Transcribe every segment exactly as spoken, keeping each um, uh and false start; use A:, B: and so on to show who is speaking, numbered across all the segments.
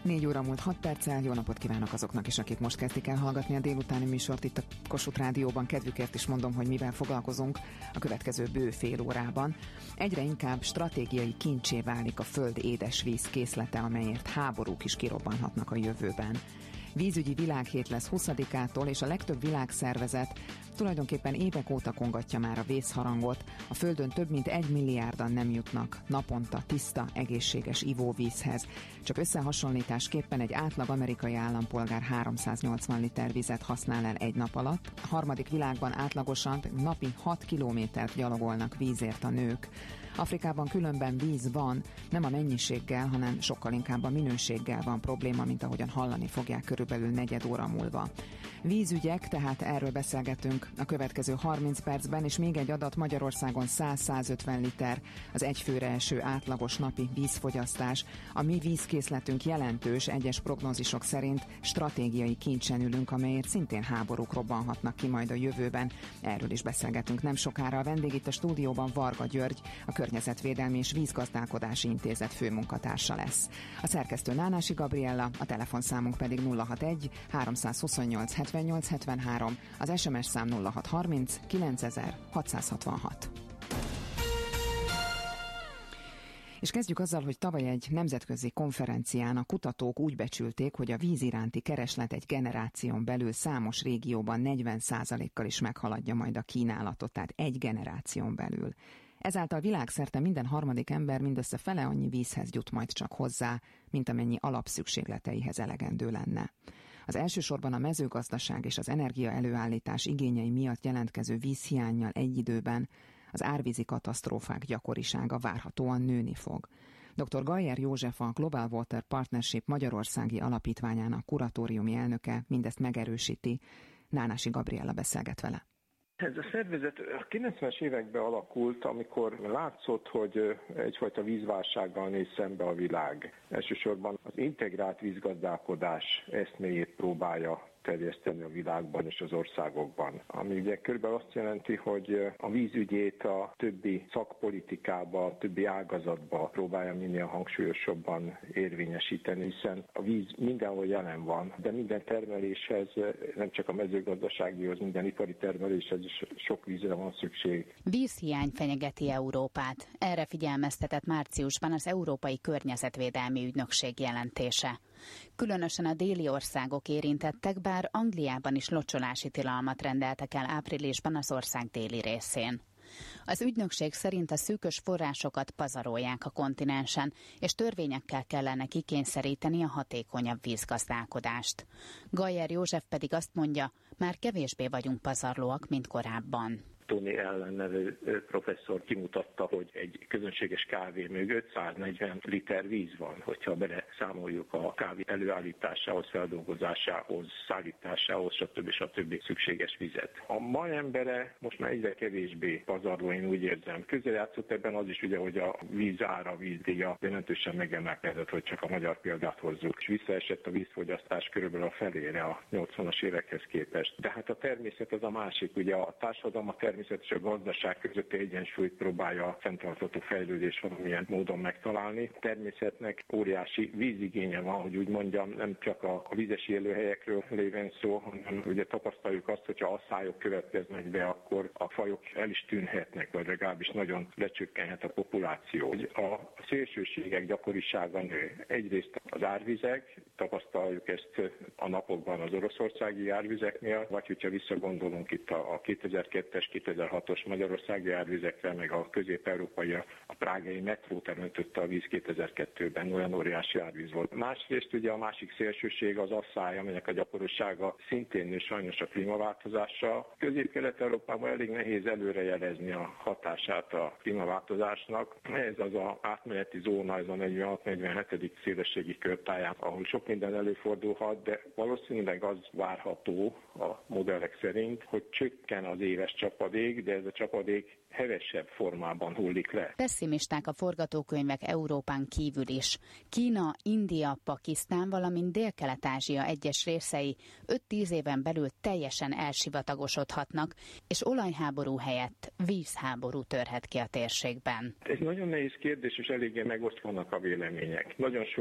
A: négy óra múlt hat perccel, jó napot kívánok azoknak is, akik most kezdik el hallgatni a délutáni műsort itt a Kossuth Rádióban. Kedvükért is mondom, hogy mivel foglalkozunk a következő bő fél órában. Egyre inkább stratégiai kincsé válik a föld édesvíz készlete, amelyért háborúk is kirobbanhatnak a jövőben. Vízügyi világhét lesz huszadikától, és a legtöbb világszervezet tulajdonképpen évek óta kongatja már a vészharangot. A Földön több mint egy milliárdan nem jutnak naponta tiszta, egészséges ivóvízhez. Csak összehasonlításképpen egy átlag amerikai állampolgár háromszáznyolcvan liter vizet használ el egy nap alatt. A harmadik világban átlagosan napi hat kilométert gyalogolnak vízért a nők. Afrikában különben víz van, nem a mennyiséggel, hanem sokkal inkább a minőséggel van probléma, mint ahogyan hallani fogják körülbelül negyed óra múlva. Vízügyek, tehát erről beszélgetünk a következő harminc percben, és még egy adat: Magyarországon száz-százötven liter az egyfőre eső átlagos napi vízfogyasztás. A mi vízkészletünk jelentős, egyes prognózisok szerint stratégiai kincsen ülünk, amelyért szintén háborúk robbanhatnak ki majd a jövőben. Erről is beszélgetünk nem sokára. A vendég itt a stúdióban Varga György, a Környezetvédelmi és Vízgazdálkodási Intézet főmunkatársa lesz. A szerkesztő Nánási Gabriella, a telefonszámunk pedig nulla hatvanegy háromszázhuszonnyolc hetvennyolc hetvenhárom, az es em es szám nulla hatszázharminc kilencezer hatszázhatvanhat. És kezdjük azzal, hogy tavaly egy nemzetközi konferencián a kutatók úgy becsülték, hogy a víz iránti kereslet egy generáción belül számos régióban negyven százalékkal is meghaladja majd a kínálatot, tehát egy generáción belül. Ezáltal világszerte minden harmadik ember mindössze fele annyi vízhez jut majd csak hozzá, mint amennyi alapszükségleteihez elegendő lenne. Az elsősorban a mezőgazdaság és az energia előállítás igényei miatt jelentkező vízhiánnyal egy időben az árvízi katasztrófák gyakorisága várhatóan nőni fog. dr. Gajer József, a Global Water Partnership Magyarországi Alapítványának kuratóriumi elnöke mindezt megerősíti. Nánási Gabriella beszélget vele.
B: Ez a szervezet a kilencvenes években alakult, amikor látszott, hogy egyfajta vízválsággal néz szembe a világ. Elsősorban az integrált vízgazdálkodás eszméjét próbálja terjeszteni a világban és az országokban. Ami ugye körülbelül azt jelenti, hogy a vízügyét a többi szakpolitikába, a többi ágazatba próbálja minél hangsúlyosabban érvényesíteni, hiszen a víz mindenhol jelen van, de minden termeléshez, nem csak a mezőgazdaságihoz, minden ipari termeléshez is sok vízre van szükség.
C: Vízhiány fenyegeti Európát. Erre figyelmeztetett márciusban az Európai Környezetvédelmi Ügynökség jelentése. Különösen a déli országok érintettek, bár Angliában is locsolási tilalmat rendeltek el áprilisban az ország déli részén. Az ügynökség szerint a szűkös forrásokat pazarolják a kontinensen, és törvényekkel kellene kikényszeríteni a hatékonyabb vízgazdálkodást. Gajer József pedig azt mondja, már kevésbé vagyunk pazarlóak, mint korábban.
B: Tony Allen nevű professzor kimutatta, hogy egy közönséges kávé mögött száznegyven liter víz van, hogyha beleszámoljuk a kávé előállításához, feldolgozásához, szállításához, stb. stb. Szükséges vizet. A mai embere most már egyre kevésbé pazarló, én úgy érzem. Közrejátszott ebben az is, ugye, hogy a víz ára, a vízdíja jelentősen megemelkedett, hogy csak a magyar példát hozzuk, és visszaesett a vízfogyasztás körülbelül a felére a nyolcvanas évekhez képest. Tehát a természet az a másik, ugye a társadalom, a természet és a gazdaság közötti egyensúlyt próbálja a fenntartható fejlődés valamilyen módon megtalálni. Természetnek óriási vízigénye van, hogy úgy mondjam, nem csak a, a vízes élőhelyekről lévén szó, hanem ugye tapasztaljuk azt, hogyha asszályok következnek be, akkor a fajok el is tűnhetnek, vagy legalábbis nagyon lecsökkenhet a populáció. A szélsőségek gyakorisága nő. Egyrészt az árvizek, tapasztaljuk ezt a napokban az oroszországi árvizeknél, vagy hogyha visszagondolunk itt a kétezer-kettes kétezer-hatos magyarországi árvizekre, meg a közép-európai, a prágai metró teremtette a víz kétezer-kettőben, olyan óriási árvíz volt. Másrészt ugye a másik szélsőség az asszály, amelynek a gyakorisága szintén nő sajnos a klímaváltozással. Közép-kelet-Európában elég nehéz előrejelezni a hatását a klímaváltozásnak. Ez az a átmeneti zóna, ez a negyvenhat-negyvenhetedik szélességi körtáján, ahol sok minden előfordulhat, de valószínűleg az várható a modellek szerint, hogy csökken az éves csapadék, de ez a csapadék hevesebb formában hullik le.
C: Pesszimisták a forgatókönyvek Európán kívül is. Kína, India, Pakisztán, valamint Dél-Kelet-Ázsia egyes részei öt-tíz éven belül teljesen elsivatagosodhatnak, és olajháború helyett vízháború törhet ki a térségben.
B: Ez nagyon nehéz kérdés, és eléggé megosztvanak a vélemények. Nagyon sokan, például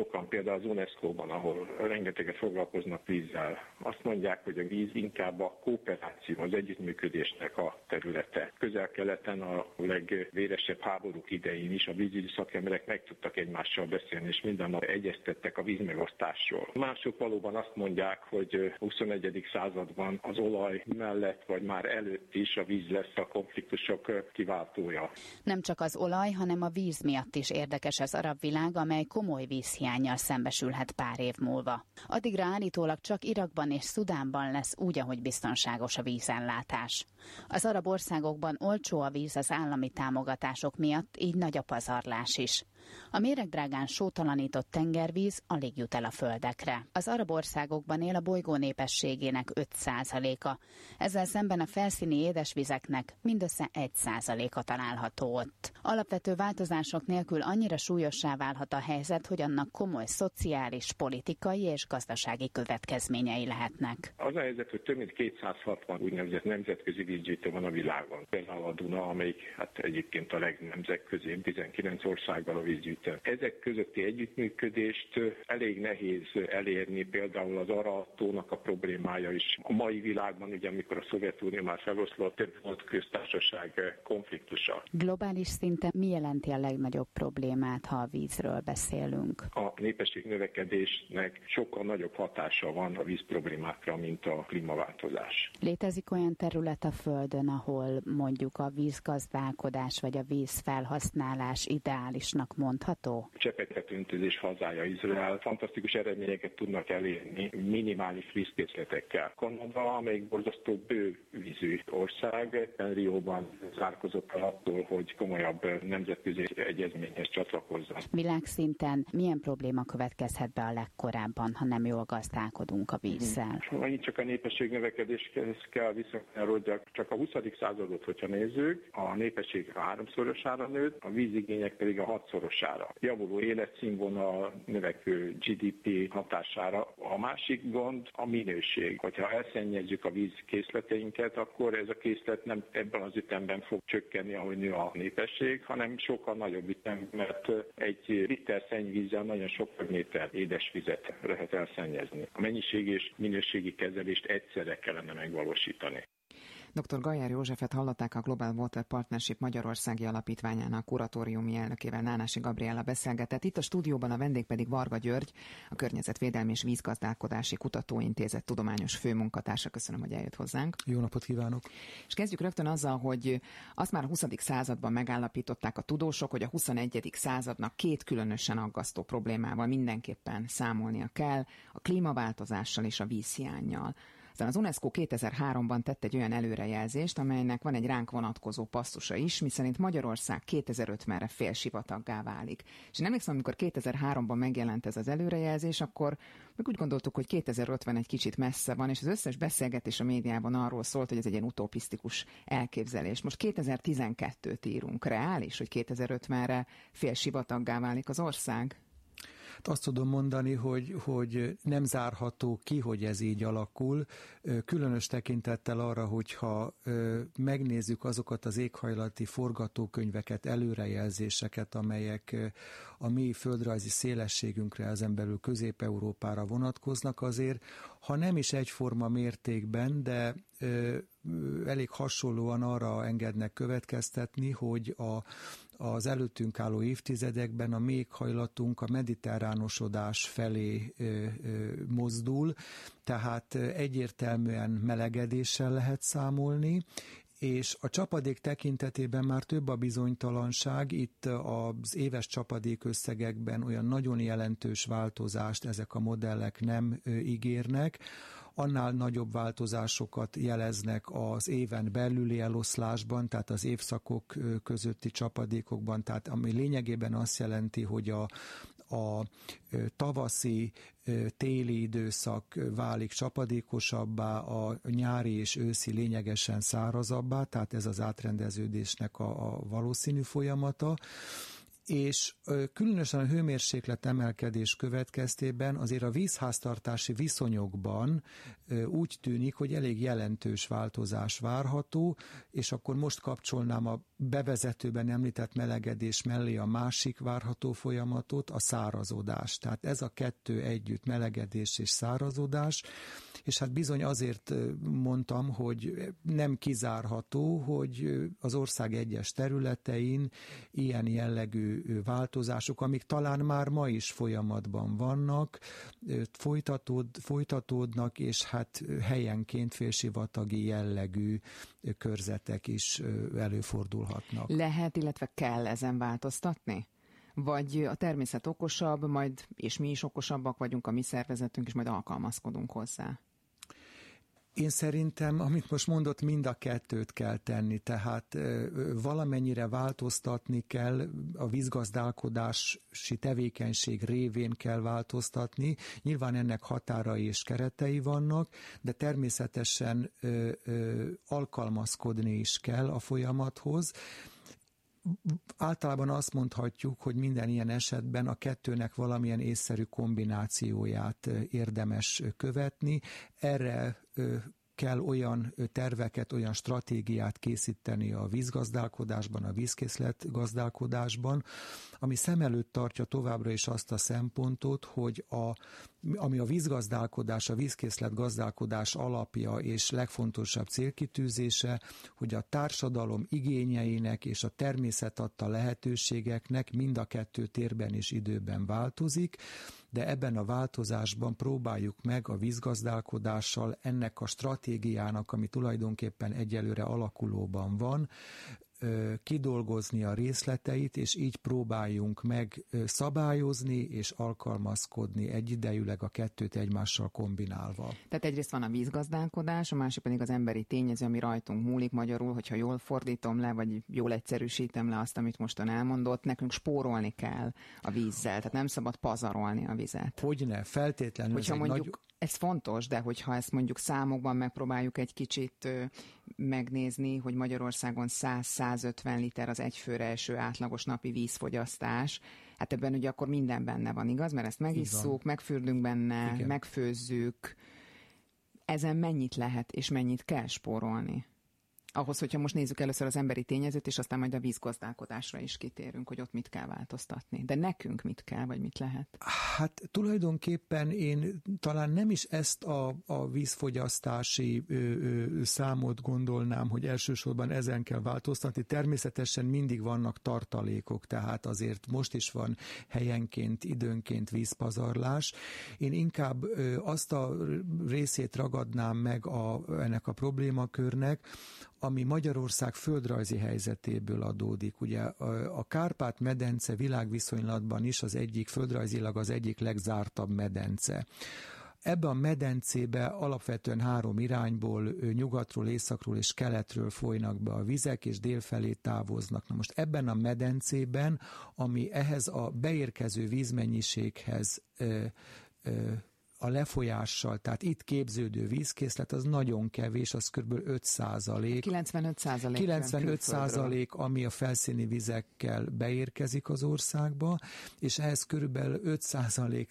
B: például az UNESCO-ban, ahol rengeteget foglalkoznak vízzel. Azt mondják, hogy a víz inkább a kooperáció, az együttműködésnek a területe. Közel-keleten a legvéresebb háborúk idején is a vízügyi szakemberek meg tudtak egymással beszélni, és minden nap egyeztettek a vízmegosztásról. Mások valóban azt mondják, hogy a huszonegyedik században az olaj mellett, vagy már előtt is a víz lesz a konfliktusok kiváltója.
C: Nem csak az olaj, hanem a víz miatt is érdekes az arab világ, amely komoly vízhiánnyal szembesülhet pár év múlva. Addigra állítólag csak Irakban és Szudánban lesz úgy, ahogy biztonságos a vízellátás. Az arab országokban olcsó a víz az állami támogatások miatt, így nagy a pazarlás is. A méregdrágán sótalanított tengervíz alig jut el a földekre. Az arab országokban él a bolygó népességének öt százaléka. Ezzel szemben a felszíni édesvizeknek mindössze egy százaléka található ott. Alapvető változások nélkül annyira súlyossá válhat a helyzet, hogy annak komoly szociális, politikai és gazdasági következményei lehetnek.
B: Az a helyzet, hogy több mint kétszázhatvan úgynevezett nemzetközi vízgyűjtő van a világon. Például a Duna, amelyik hát egyébként a legnemzetközibb, tizenkilenc országgal a vízgyűjtő. Ezek közötti együttműködést elég nehéz elérni, például az Aral-tónak a problémája is. A mai világban, ugye amikor a Szovjetunió már feloszlott, több volt köztársaság konfliktusa.
C: Globális szinten mi jelenti a legnagyobb problémát, ha a vízről beszélünk?
B: A népesség növekedésnek sokkal nagyobb hatása van a víz problémákra, mint a klímaváltozás.
C: Létezik olyan terület a Földön, ahol mondjuk a vízgazdálkodás vagy a vízfelhasználás ideálisnak mondható?
B: A csepegtetőöntözés hazája Izrael fantasztikus eredményeket tudnak elérni minimális vízkészletekkel. Kanada, amelyik borzasztó bővízű ország, Rióban zárkozott el attól, hogy komolyabb nemzetközi egyezményhez csatlakozzon.
C: Világszinten milyen probléma következhet be a legkorábban, ha nem jól gazdálkodunk a vízzel?
B: Annyit csak a népesség növekedéshez kell viszonyulni, de csak a huszadik századot, hogyha nézzük, a népesség a háromszorosára nőtt, a vízigények pedig a hatszorosára. Javuló életszínvonal, növekvő gé dé pé hatására. A másik gond a minőség. Hogyha elszennyezzük a vízkészleteinket, akkor ez a készlet nem ebben az ütemben fog csökkenni, ahogy nő a népesség, hanem sokkal nagyobb ütem, mert egy liter szennyvízzel nagyon sok méter édesvizet lehet elszennyezni. A mennyiségi és minőségi kezelést egyszerre kellene megvalósítani.
A: doktor Gajer Józsefet hallották, a Global Water Partnership Magyarországi Alapítványának kuratóriumi elnökével, Nánási Gabriella beszélgetett. Itt a stúdióban a vendég pedig Varga György, a Környezetvédelmi és Vízgazdálkodási Kutatóintézet tudományos főmunkatársa. Köszönöm, hogy eljött hozzánk.
D: Jó napot kívánok!
A: És kezdjük rögtön azzal, hogy azt már a huszadik században megállapították a tudósok, hogy a huszonegyedik századnak két különösen aggasztó problémával mindenképpen számolnia kell, a klímaváltozással és a vízhiánnyal. Aztán az UNESCO kétezer-háromban tett egy olyan előrejelzést, amelynek van egy ránk vonatkozó passzusa is, miszerint Magyarország kétezer-ötvenre félsivataggá válik. És én emlékszem, amikor kétezer-háromban megjelent ez az előrejelzés, akkor meg úgy gondoltuk, hogy kétezer-ötven egy kicsit messze van, és az összes beszélgetés a médiában arról szólt, hogy ez egy ilyen utopisztikus elképzelés. Most kétezer-tizenkettőt írunk. Reális, hogy kétezer-ötvenre félsivataggá válik az ország?
D: Azt tudom mondani, hogy, hogy nem zárható ki, hogy ez így alakul, különös tekintettel arra, hogyha megnézzük azokat az éghajlati forgatókönyveket, előrejelzéseket, amelyek a mi földrajzi szélességünkre, ezen belül Közép-Európára vonatkoznak, azért, ha nem is egyforma mértékben, de elég hasonlóan arra engednek következtetni, hogy a az előttünk álló évtizedekben a mi éghajlatunk a mediterránosodás felé ö, ö, mozdul, tehát egyértelműen melegedéssel lehet számolni, és a csapadék tekintetében már több a bizonytalanság, itt az éves csapadék összegekben olyan nagyon jelentős változást ezek a modellek nem ígérnek, annál nagyobb változásokat jeleznek az éven belüli eloszlásban, tehát az évszakok közötti csapadékokban, tehát ami lényegében azt jelenti, hogy a, a tavaszi, téli időszak válik csapadékosabbá, a nyári és őszi lényegesen szárazabbá, tehát ez az átrendeződésnek a, a valószínű folyamata. és különösen a hőmérséklet emelkedés következtében azért a vízháztartási viszonyokban úgy tűnik, hogy elég jelentős változás várható, és akkor most kapcsolnám a bevezetőben említett melegedés mellé a másik várható folyamatot, a szárazodás. Tehát ez a kettő együtt, melegedés és szárazodás, és hát bizony azért mondtam, hogy nem kizárható, hogy az ország egyes területein ilyen jellegű változások, amik talán már ma is folyamatban vannak, folytatód, folytatódnak, és hát helyenként félsivatagi jellegű körzetek is előfordulhatnak.
A: Lehet, illetve kell ezen változtatni? Vagy a természet okosabb, majd, és mi is okosabbak vagyunk, a mi szervezetünk, és majd alkalmazkodunk hozzá?
D: Én szerintem, amit most mondott, mind a kettőt kell tenni, tehát valamennyire változtatni kell, a vízgazdálkodási tevékenység révén kell változtatni. Nyilván ennek határai és keretei vannak, de természetesen ö, ö, alkalmazkodni is kell a folyamathoz. Általában azt mondhatjuk, hogy minden ilyen esetben a kettőnek valamilyen észszerű kombinációját érdemes követni. Erre kell olyan terveket, olyan stratégiát készíteni a vízgazdálkodásban, a vízkészlet gazdálkodásban, ami szem előtt tartja továbbra is azt a szempontot, hogy a, ami a vízgazdálkodás, a vízkészlet gazdálkodás alapja és legfontosabb célkitűzése, hogy a társadalom igényeinek és a természet adta lehetőségeknek mind a kettő térben és időben változik, de ebben a változásban próbáljuk meg a vízgazdálkodással ennek a stratégiának, ami tulajdonképpen egyelőre alakulóban van, kidolgozni a részleteit, és így próbáljunk meg szabályozni és alkalmazkodni egyidejűleg a kettőt egymással kombinálva.
A: Tehát egyrészt van a vízgazdálkodás, a másik pedig az emberi tényező, ami rajtunk múlik, magyarul, hogyha jól fordítom le, vagy jól egyszerűsítem le azt, amit mostan elmondott, nekünk spórolni kell a vízzel, tehát nem szabad pazarolni a vizet.
D: Hogyne, feltétlenül.
A: Hogyha
D: ez
A: mondjuk,
D: nagy...
A: ez fontos, de hogyha ezt mondjuk számokban megpróbáljuk egy kicsit ö, megnézni, hogy Magyarországon száz-százötven liter az egyfőre eső átlagos napi vízfogyasztás, hát ebben ugye akkor minden benne van, igaz? Mert ezt megisszuk, megfürdünk benne, igen, megfőzzük. Ezen mennyit lehet és mennyit kell spórolni? Ahhoz, hogyha most nézzük először az emberi tényezőt, és aztán majd a vízgazdálkodásra is kitérünk, hogy ott mit kell változtatni. De nekünk mit kell, vagy mit lehet?
D: Hát tulajdonképpen én talán nem is ezt a, a vízfogyasztási ö, ö, számot gondolnám, hogy elsősorban ezen kell változtatni. Természetesen mindig vannak tartalékok, tehát azért most is van helyenként, időnként vízpazarlás. Én inkább ö, azt a részét ragadnám meg a, ennek a problémakörnek, ami Magyarország földrajzi helyzetéből adódik. Ugye a Kárpát-medence világviszonylatban is az egyik, földrajzilag az egyik legzártabb medence. Ebbe a medencébe alapvetően három irányból, nyugatról, északról és keletről folynak be a vizek, és délfelé távoznak. Na most ebben a medencében, ami ehhez a beérkező vízmennyiséghez ö, ö, a lefolyással, tehát itt képződő vízkészlet az nagyon kevés, az kb. öt százalék.
A: kilencvenöt százalék.
D: kilencvenöt százalék, ami a felszíni vizekkel beérkezik az országba, és ehhez körülbelül öt százalék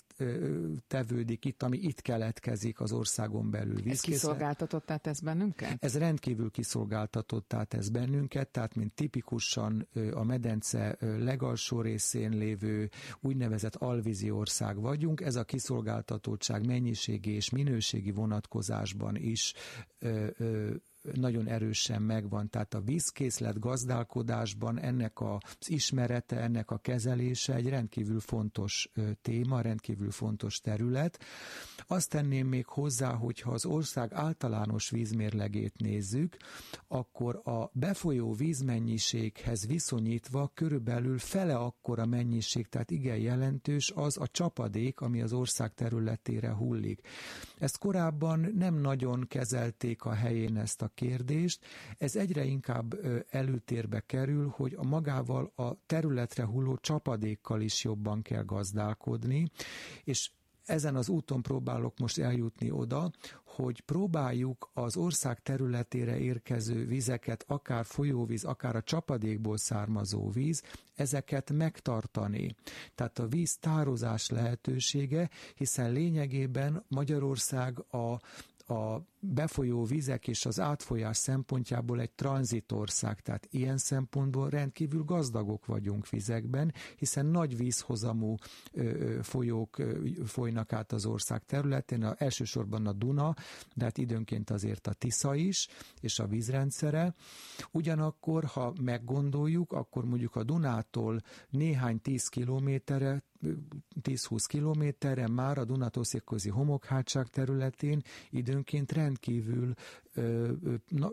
D: tevődik itt, ami itt keletkezik az országon belül vízkészlet.
A: Ez kiszolgáltatottá tesz bennünket?
D: Ez rendkívül kiszolgáltatottá tesz bennünket, tehát mint tipikusan a medence legalsó részén lévő úgynevezett alvízi ország vagyunk. Ez a kiszolgáltatottság mennyiségi és minőségi vonatkozásban is ö, ö, nagyon erősen megvan. Tehát a vízkészlet gazdálkodásban ennek az ismerete, ennek a kezelése egy rendkívül fontos téma, rendkívül fontos terület. Azt tenném még hozzá, hogyha az ország általános vízmérlegét nézzük, akkor a befolyó vízmennyiséghez viszonyítva körülbelül fele akkora mennyiség, tehát igen jelentős az a csapadék, ami az ország területére hullik. Ezt korábban nem nagyon kezelték a helyén ezt a kérdést. Ez egyre inkább előtérbe kerül, hogy a magával a területre hulló csapadékkal is jobban kell gazdálkodni, és ezen az úton próbálok most eljutni oda, hogy próbáljuk az ország területére érkező vizeket, akár folyóvíz, akár a csapadékból származó víz, ezeket megtartani. Tehát a víz tározás lehetősége, hiszen lényegében Magyarország a a befolyó vizek és az átfolyás szempontjából egy tranzitország, tehát ilyen szempontból rendkívül gazdagok vagyunk vizekben, hiszen nagy vízhozamú ö, folyók ö, folynak át az ország területén, a, elsősorban a Duna, de hát időnként azért a Tisza is, és a vízrendszere. Ugyanakkor, ha meggondoljuk, akkor mondjuk a Dunától néhány tíz kilométerre, tíz-húsz kilométerre már a Dunato-székközi homokhátság területén időnként rendkívül ö, na,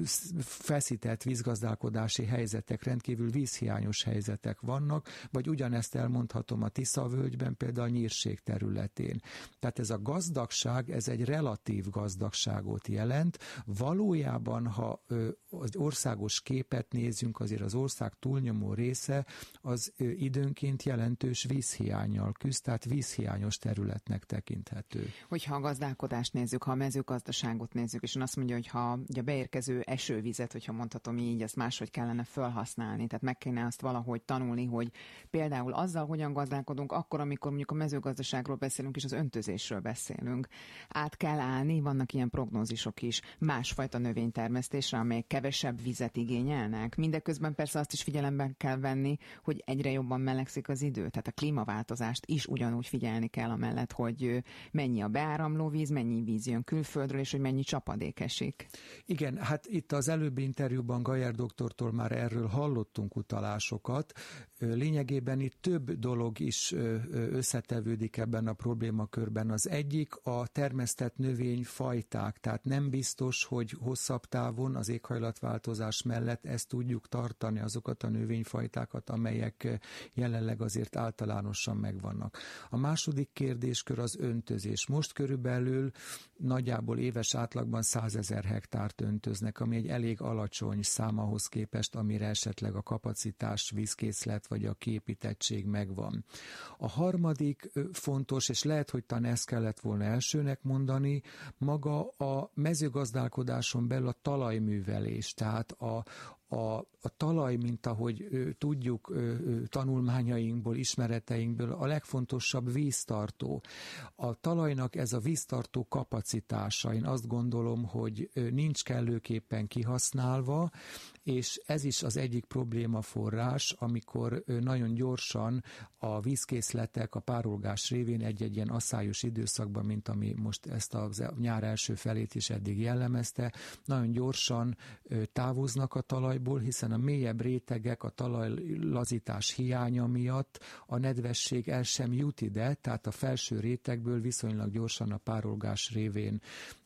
D: feszített vízgazdálkodási helyzetek, rendkívül vízhiányos helyzetek vannak, vagy ugyanezt elmondhatom a Tisza-völgyben, például a Nyírség területén. Tehát ez a gazdagság, ez egy relatív gazdagságot jelent. Valójában, ha ö, az országos képet nézzünk, azért az ország túlnyomó része az ö, időnként jelentős vízhiánnyal küzd, tehát vízhiányos területnek tekinthető.
A: Hogyha a gazdálkodást nézzük, ha a mezőgazdaságot nézzük, és ön azt mondja, hogy ha ugye beérkező esővizet, hogyha mondhatom így, ezt máshogy kellene felhasználni, tehát meg kéne azt valahogy tanulni, hogy például azzal hogyan gazdálkodunk, akkor, amikor mondjuk a mezőgazdaságról beszélünk, és az öntözésről beszélünk. Át kell állni, vannak ilyen prognózisok is, másfajta növénytermesztésre, amelyek kevesebb vizet igényelnek. Mindeközben persze azt is figyelembe kell venni, hogy egyre jobban melegszik az idő, tehát a klímaváltozást is ugyanúgy figyelni kell amellett, hogy mennyi a beáramló víz, mennyi víz jön külföldről, és hogy mennyi csapadék esik.
D: Igen, hát itt az előbbi interjúban Gajer doktortól már erről hallottunk utalásokat. Lényegében itt több dolog is összetevődik ebben a problémakörben. Az egyik a termesztett növényfajták, tehát nem biztos, hogy hosszabb távon az éghajlatváltozás mellett ezt tudjuk tartani, azokat a növényfajtákat, amelyek jelenleg azért általánosan megvannak. A második kérdéskör az öntözés. Most körülbelül nagyjából éves átlagban százezer hektárt öntöznek, ami egy elég alacsony szám ahhoz képest, amire esetleg a kapacitás, vízkészlet vagy a kiépítettség megvan. A harmadik fontos, és lehet, hogy talán ezt kellett volna elsőnek mondani, maga a mezőgazdálkodáson belül a talajművelés, tehát a A, a talaj, mint ahogy ö, tudjuk ö, ö, tanulmányainkból, ismereteinkből, a legfontosabb víztartó. A talajnak ez a víztartó kapacitása, én azt gondolom, hogy ö, nincs kellőképpen kihasználva, és ez is az egyik problémaforrás, amikor ö, nagyon gyorsan a vízkészletek a párolgás révén egy-egy ilyen asszályos időszakban, mint ami most ezt a nyár első felét is eddig jellemezte, nagyon gyorsan ö, távoznak a talaj, hiszen a mélyebb rétegek a talajlazítás hiánya miatt a nedvesség el sem jut ide, tehát a felső rétegből viszonylag gyorsan a párolgás révén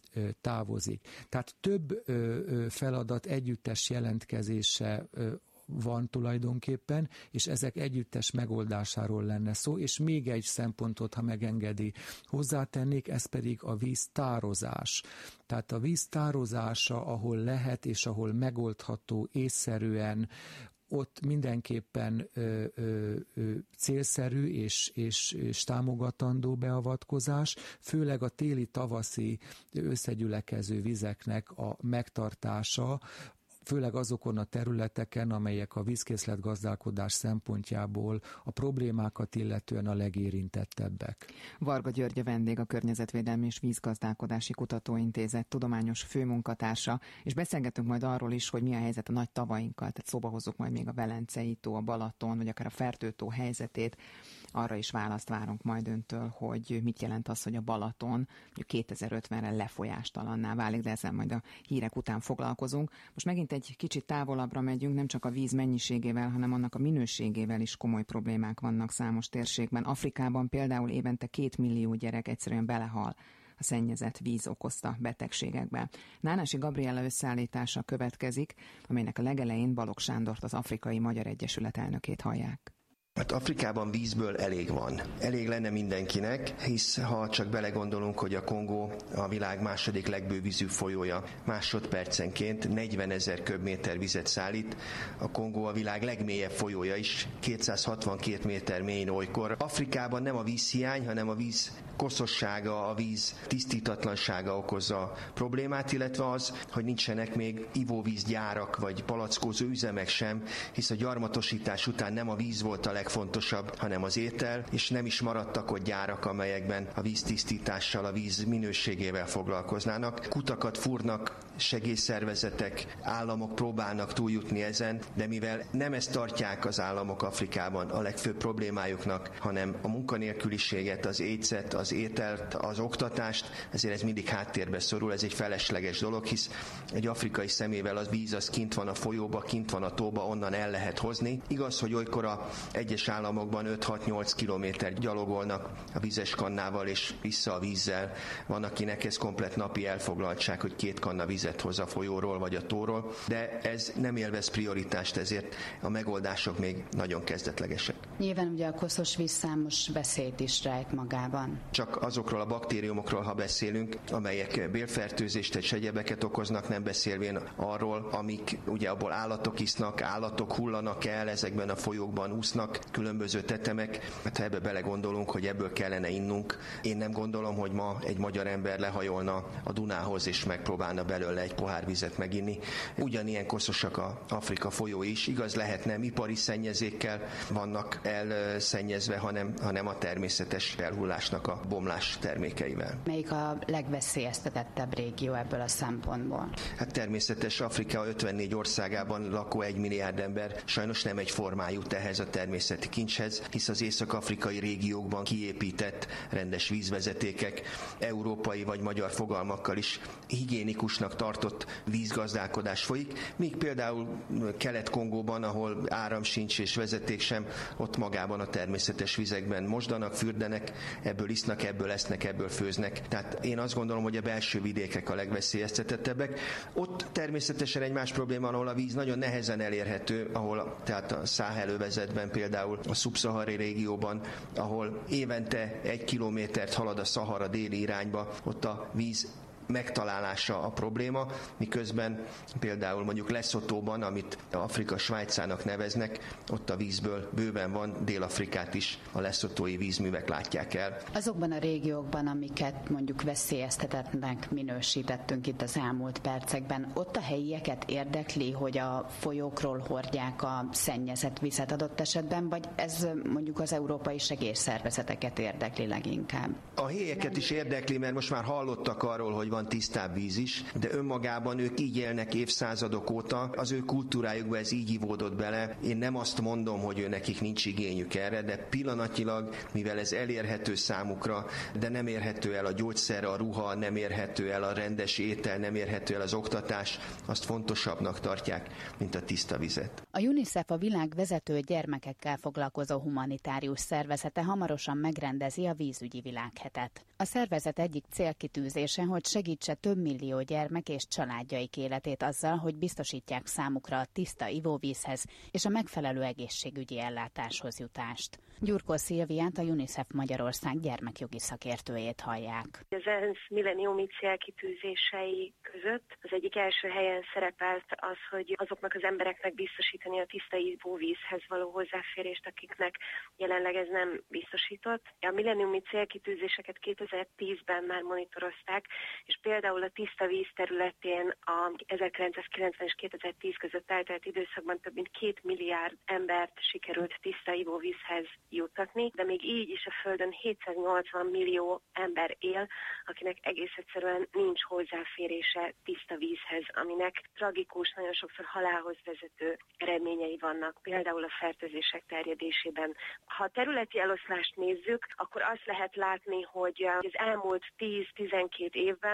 D: távozik. Tehát több feladat együttes jelentkezése van tulajdonképpen, és ezek együttes megoldásáról lenne szó, és még egy szempontot, ha megengedi, hozzátennék, ez pedig a víztározás. Tehát a víztározása, ahol lehet, és ahol megoldható észszerűen, ott mindenképpen ö, ö, ö, célszerű és, és, és támogatandó beavatkozás, főleg a téli-tavaszi összegyülekező vizeknek a megtartása, főleg azokon a területeken, amelyek a vízkészletgazdálkodás szempontjából a problémákat illetően a legérintettebbek.
A: Varga György a vendég, a Környezetvédelmi és Vízgazdálkodási Kutatóintézet tudományos főmunkatársa, és beszélgetünk majd arról is, hogy mi a helyzet a nagy tavainkkal, tehát szóba hozzuk majd még a Velencei tó, a Balaton, vagy akár a Fertő-tó helyzetét. Arra is választ várunk majd öntől, hogy mit jelent az, hogy a Balaton kétezer-ötvenre lefolyástalanná válik, de ezzel majd a hírek után foglalkozunk. Most megint egy kicsit távolabbra megyünk, nem csak a víz mennyiségével, hanem annak a minőségével is komoly problémák vannak számos térségben. Afrikában például évente két millió gyerek egyszerűen belehal a szennyezett víz okozta betegségekbe. Nánási Gabriella összeállítása következik, amelynek a legelején Balogh Sándort, az Afrikai Magyar Egyesület elnökét hallják.
E: Hát Afrikában vízből elég van. Elég lenne mindenkinek, hisz ha csak belegondolunk, hogy a Kongó a világ második legbővízűbb folyója, másodpercenként negyvenezer köbméter vizet szállít. A Kongó a világ legmélyebb folyója is, kétszázhatvankét méter mély olykor. Afrikában nem a vízhiány, hanem a víz koszossága, a víz tisztítatlansága okozza a problémát, illetve az, hogy nincsenek még ivóvízgyárak vagy palackózó üzemek sem, hisz a gyarmatosítás után nem a víz volt a legfontosabb, hanem az étel, és nem is maradtak ott gyárak, amelyekben a víztisztítással, a víz minőségével foglalkoznának. Kutakat fúrnak, segélyszervezetek, államok próbálnak túljutni ezen, de mivel nem ezt tartják az államok Afrikában a legfőbb problémájuknak, hanem a munkanélküliséget, az éjszet, az ételt, az oktatást, ezért ez mindig háttérbe szorul, ez egy felesleges dolog, hisz egy afrikai szemével az víz az kint van a folyóba, kint van a tóba, onnan el lehet hozni. Igaz, hogy olykor a egyes államokban öt-hat-nyolc kilométer gyalogolnak a vizes kannával és vissza a vízzel. Van, akinek ez komplett napi elfoglaltság, hogy két kanna vizet hoz a folyóról vagy a tóról, de ez nem élvez prioritást, ezért a megoldások még nagyon kezdetlegesek.
C: Nyilván ugye a koszos víz számos veszélyt is rejt magában.
E: Csak azokról a baktériumokról, ha beszélünk, amelyek bélfertőzést és egyebeket okoznak, nem beszélvén arról, amik ugye abból állatok isznak, állatok hullanak el, ezekben a folyókban úsznak, különböző tetemek. Hát ha ebbe belegondolunk, hogy ebből kellene innunk, én nem gondolom, hogy ma egy magyar ember lehajolna a Dunához és megpróbálna belőle egy pohár vizet meginni. Ugyanilyen koszosak a Afrika folyói is. Igaz, lehet nem ipari szennyezékkel vannak elszennyezve, hanem, hanem a természetes elhullásnak a bomlás termékeivel.
C: Melyik a legveszélyeztetettebb régió ebből a szempontból?
E: Hát természetes, Afrika ötvennégy országában lakó egy milliárd ember sajnos nem egyformán jut ehhez a természeti kincshez, hisz az észak-afrikai régiókban kiépített rendes vízvezetékek, európai vagy magyar fogalmakkal is higiénikusnak tartott vízgazdálkodás folyik, míg például Kelet-Kongóban, ahol áram sincs és vezeték sem, ott magában a természetes vizekben mosdanak, fürdenek, ebből isznak, ebből esznek, ebből főznek. Tehát én azt gondolom, hogy a belső vidékek a legveszélyeztetettebbek. Ott természetesen egy más probléma, ahol a víz nagyon nehezen elérhető, ahol tehát a Száhel-övezetben, például a szubszahari régióban, ahol évente egy kilométert halad a Szahara déli irányba, ott a víz megtalálása a probléma, miközben például mondjuk Leszotóban, amit Afrika Svájcának neveznek, ott a vízből bőven van, Dél-Afrikát is a leszotói vízművek látják el.
C: Azokban a régiókban, amiket mondjuk veszélyeztetettnek minősítettünk itt az elmúlt percekben, ott a helyieket érdekli, hogy a folyókról hordják a szennyezett vizet adott esetben, vagy ez mondjuk az európai segélyszervezeteket érdekli leginkább?
E: A helyieket is érdekli, mert most már hallottak arról, hogy van tisztább víz is, de önmagában ők így élnek évszázadok óta, az ő kultúrájukba ez így ivódott bele. Én nem azt mondom, hogy ő nekik nincs igényük erre, de pillanatnyilag, mivel ez elérhető számukra, de nem érhető el a gyógyszer, a ruha, nem érhető el a rendes étel, nem érhető el az oktatás, azt fontosabbnak tartják, mint a tiszta vizet.
C: A UNICEF, a világ vezető gyermekekkel foglalkozó humanitárius szervezete hamarosan megrendezi a vízügyi világhetet. A szervezet egyik célkitűzése, hogy segítse több millió gyermek és családjaik életét azzal, hogy biztosítják számukra a tiszta ivóvízhez és a megfelelő egészségügyi ellátáshoz jutást. Gyurkó Szilviát, a UNICEF Magyarország gyermekjogi szakértőjét hallják.
F: Az ENSZ milleniumi célkitűzései között az egyik első helyen szerepelt az, hogy azoknak az embereknek biztosítani a tiszta ivóvízhez való hozzáférést, akiknek jelenleg ez nem biztosított. A milleniumi célkitűzéseket kétezer-tízben már monitorozták, és például a tiszta víz területén a ezerkilencszázkilencven és kétezer-tíz között eltelt időszakban több mint két milliárd embert sikerült tiszta ivóvízhez juttatni, de még így is a Földön hétszáznyolcvan millió ember él, akinek egész egyszerűen nincs hozzáférése tiszta vízhez, aminek tragikus, nagyon sokszor halálhoz vezető eredményei vannak, például a fertőzések terjedésében. Ha a területi eloszlást nézzük, akkor azt lehet látni, hogy az elmúlt tíz-tizenkét évben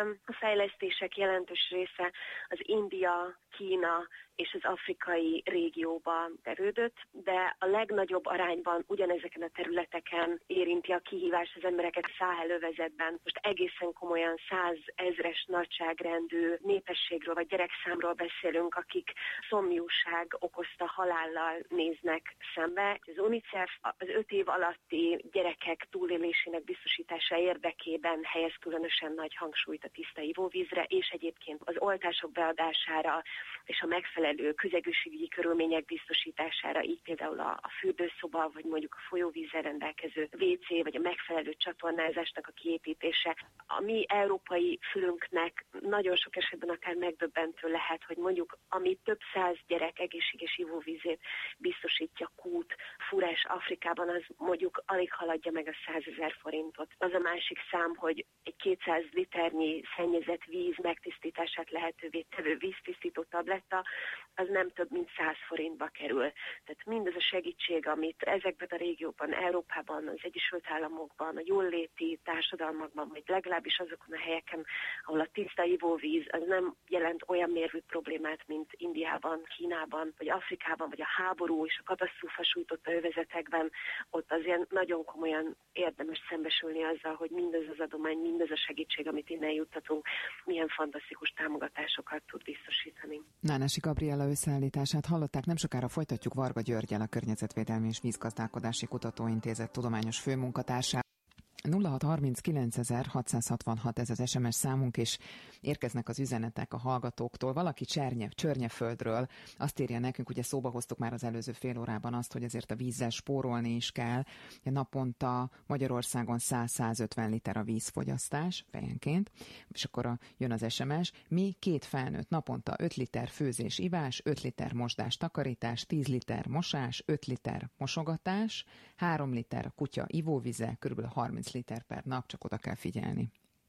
F: a fejlesztések jelentős része az India, Kína és az afrikai régióba terődött, de a legnagyobb arányban ugyanezeken a területeken érinti a kihívás az embereket Száhel övezetben. Most egészen komolyan százezres nagyságrendű népességről vagy gyerekszámról beszélünk, akik szomjúság okozta halállal néznek szembe. Az UNICEF az öt év alatti gyerekek túlélésének biztosítása érdekében helyez különösen nagy hangsúlyt a tiszta ivóvízre, és egyébként az oltások beadására és a megfelelő közegészségügyi körülmények biztosítására, így például a, a fürdőszoba, vagy mondjuk a folyóvízzel rendelkező vé cé, vagy a megfelelő csatornázásnak a kiépítése. A mi európai fülünknek nagyon sok esetben akár megdöbbentő lehet, hogy mondjuk ami több száz gyerek egészséges ivóvízét biztosítja kút, furás Afrikában, az mondjuk alig haladja meg a százezer forintot. Az a másik szám, hogy egy kétszáz liternyi szennyezett víz megtisztítását lehetővé tevő víztisztító tabletta, az nem több mint száz forintba kerül. Tehát mindez a segítség, amit ezekben a régióban, Európában, az Egyesült Államokban, a jóléti társadalmakban, vagy legalábbis azokon a helyeken, ahol a tiszta ivóvíz, az nem jelent olyan mérvű problémát, mint Indiában, Kínában, vagy Afrikában, vagy a háború és a katasztrófa sújtotta övezetekben, ott azért nagyon komolyan érdemes szembesülni azzal, hogy mindez az adomány, mindez a segítség, amit innen juttatunk, milyen fantasztikus támogatásokat tud biztosítani.
A: Nánási Gabriella összeállítását hallották, nem sokára folytatjuk Varga Györggyel, a Környezetvédelmi és Vízgazdálkodási Kutatóintézet tudományos főmunkatársával. nulla hat harminckilencezer hatszázhatvanhat ez az es em es számunk, és érkeznek az üzenetek a hallgatóktól. Valaki Csernye, Csörnyeföldről azt írja nekünk, ugye szóba hoztuk már az előző fél órában azt, hogy azért a vízzel spórolni is kell. Naponta Magyarországon száz-százötven liter a vízfogyasztás fejenként, és akkor a, jön az es em es. Mi két felnőtt naponta öt liter főzés, ivás, öt liter mosdás, takarítás, tíz liter mosás, öt liter mosogatás, három liter a kutya ivóvize, kb. harminc liter per nap, csak oda kell figyelni.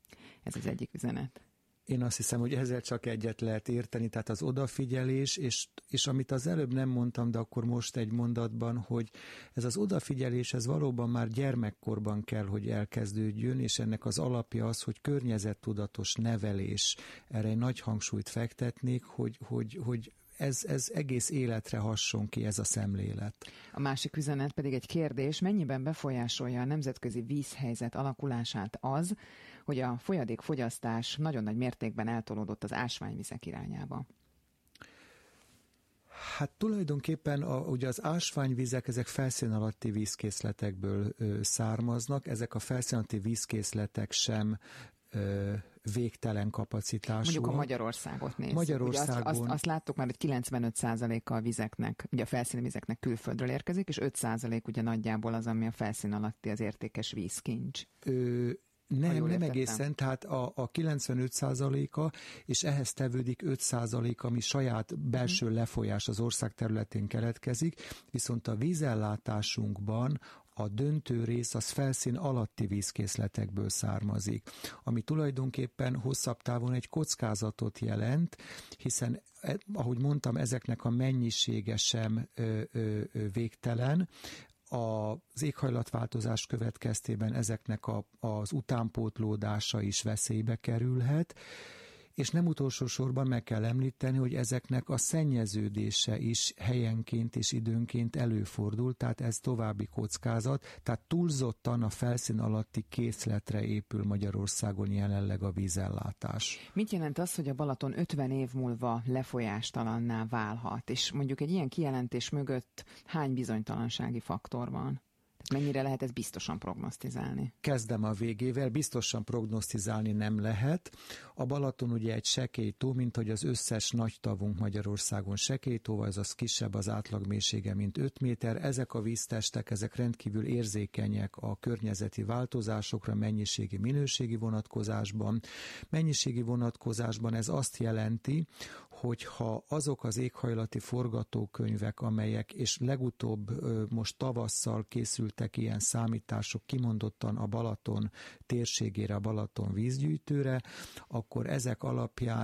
A: Ez az egyik üzenet.
D: Én azt hiszem, hogy ezzel csak egyet lehet érteni, tehát az odafigyelés, és, és amit az előbb nem mondtam, de akkor most egy mondatban, hogy ez az odafigyelés, ez valóban már gyermekkorban kell, hogy elkezdődjön, és ennek az alapja az, hogy környezettudatos nevelés. Erre egy nagy hangsúlyt fektetnék, hogy, hogy, hogy Ez, ez egész életre hasson ki, ez a szemlélet.
A: A másik üzenet pedig egy kérdés, mennyiben befolyásolja a nemzetközi vízhelyzet alakulását az, hogy a folyadékfogyasztás nagyon nagy mértékben eltolódott az ásványvizek irányába?
D: Hát tulajdonképpen a, ugye az ásványvizek, ezek felszín alatti vízkészletekből ö, származnak, ezek a felszín alatti vízkészletek sem ö, végtelen kapacitású.
A: Mondjuk a Magyarországot nézzük.
D: Magyarországon...
A: Azt, azt, azt láttuk már, hogy kilencvenöt százaléka a vizeknek, ugye a felszíni vizeknek külföldről érkezik, és öt százalék ugye nagyjából az, ami a felszín alatti az értékes vízkincs. Ö...
D: Nem, nem egészen, tehát a, a kilencvenöt százaléka, és ehhez tevődik öt százalék, ami saját belső lefolyás az ország területén keletkezik, viszont a vízellátásunkban a döntő rész az felszín alatti vízkészletekből származik, ami tulajdonképpen hosszabb távon egy kockázatot jelent, hiszen, ahogy mondtam, ezeknek a mennyisége sem ö, ö, ö, végtelen. Az éghajlatváltozás következtében ezeknek a, az utánpótlódása is veszélybe kerülhet, és nem utolsó sorban meg kell említeni, hogy ezeknek a szennyeződése is helyenként és időnként előfordul, tehát ez további kockázat, tehát túlzottan a felszín alatti készletre épül Magyarországon jelenleg a vízellátás.
A: Mit jelent az, hogy a Balaton ötven év múlva lefolyástalanná válhat, és mondjuk egy ilyen kijelentés mögött hány bizonytalansági faktor van? Mennyire lehet ezt biztosan prognosztizálni?
D: Kezdem a végével, biztosan prognosztizálni nem lehet. A Balaton ugye egy sekélytó, mint hogy az összes nagy tavunk Magyarországon sekélytó, azaz kisebb az átlagmélysége, mint öt méter. Ezek a víztestek, ezek rendkívül érzékenyek a környezeti változásokra, mennyiségi, minőségi vonatkozásban. Mennyiségi vonatkozásban ez azt jelenti, hogyha azok az éghajlati forgatókönyvek, amelyek, és legutóbb most tavasszal készültek ilyen számítások kimondottan a Balaton térségére, a Balaton vízgyűjtőre, akkor ezek alapján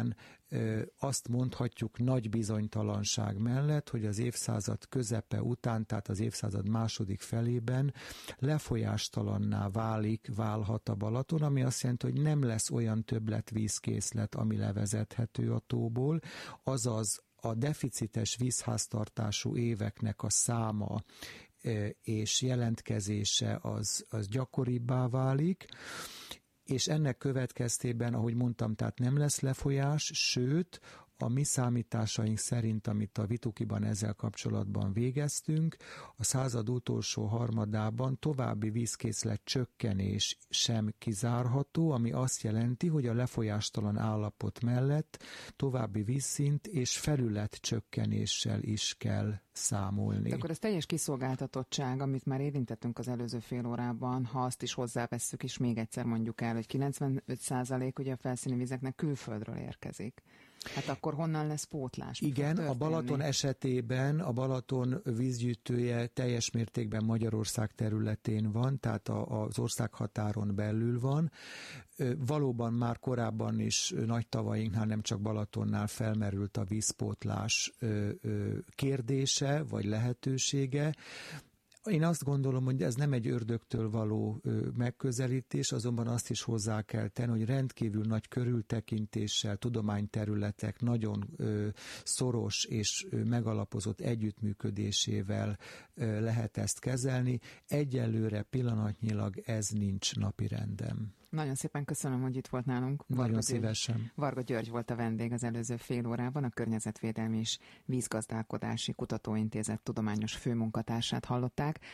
D: azt mondhatjuk nagy bizonytalanság mellett, hogy az évszázad közepe után, tehát az évszázad második felében lefolyástalanná válik, válhat a Balaton, ami azt jelenti, hogy nem lesz olyan többletvízkészlet, ami levezethető a tóból, azaz a deficites vízháztartású éveknek a száma és jelentkezése az, az gyakoribbá válik, és ennek következtében, ahogy mondtam, tehát nem lesz lefolyás, sőt, a mi számításaink szerint, amit a Vitukiban ezzel kapcsolatban végeztünk, a század utolsó harmadában további vízkészlet csökkenés sem kizárható, ami azt jelenti, hogy a lefolyástalan állapot mellett további vízszint és felület csökkenéssel is kell számolni.
A: De akkor ez teljes kiszolgáltatottság, amit már érintettünk az előző fél órában, ha azt is hozzávesszük, és még egyszer mondjuk el, hogy kilencvenöt százalék ugye a felszíni vizeknek külföldről érkezik. Hát akkor honnan lesz pótlás?
D: Igen, a Balaton esetében a Balaton vízgyűjtője teljes mértékben Magyarország területén van, tehát az országhatáron belül van. Valóban már korábban is nagy tavainknál, nem csak Balatonnál felmerült a vízpótlás kérdése, vagy lehetősége. Én azt gondolom, hogy ez nem egy ördögtől való megközelítés, azonban azt is hozzá kell tenni, hogy rendkívül nagy körültekintéssel, tudományterületek nagyon szoros és megalapozott együttműködésével lehet ezt kezelni. Egyelőre pillanatnyilag ez nincs napirenden.
A: Nagyon szépen köszönöm, hogy itt volt nálunk.
D: Nagyon
A: Varga
D: szívesen.
A: György, Varga György volt a vendég az előző fél órában, a Környezetvédelmi és Vízgazdálkodási Kutatóintézet tudományos főmunkatársát hallották.